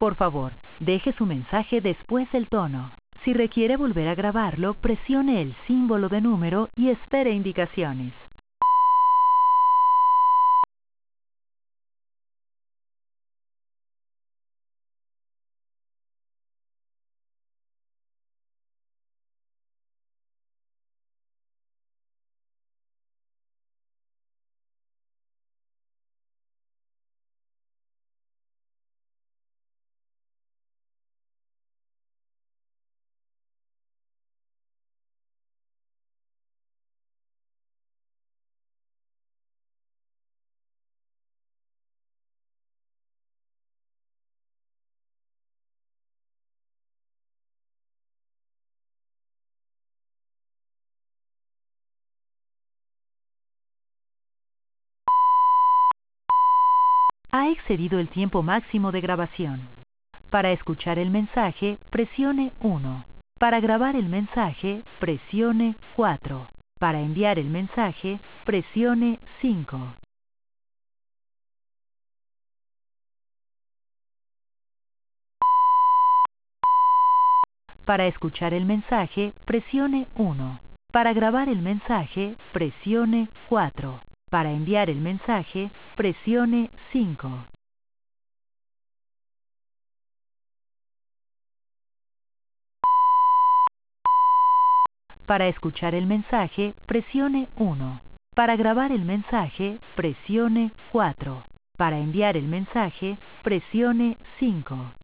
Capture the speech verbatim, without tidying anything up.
Por favor, deje su mensaje después del tono. Si requiere volver a grabarlo, presione el símbolo de número y espere indicaciones. Ha excedido el tiempo máximo de grabación. Para escuchar el mensaje, presione uno. Para grabar el mensaje, presione cuatro. Para enviar el mensaje, presione cinco. Para escuchar el mensaje, presione uno. Para grabar el mensaje, presione cuatro. Para enviar el mensaje, presione cinco. Para escuchar el mensaje, presione uno. Para grabar el mensaje, presione cuatro. Para enviar el mensaje, presione cinco.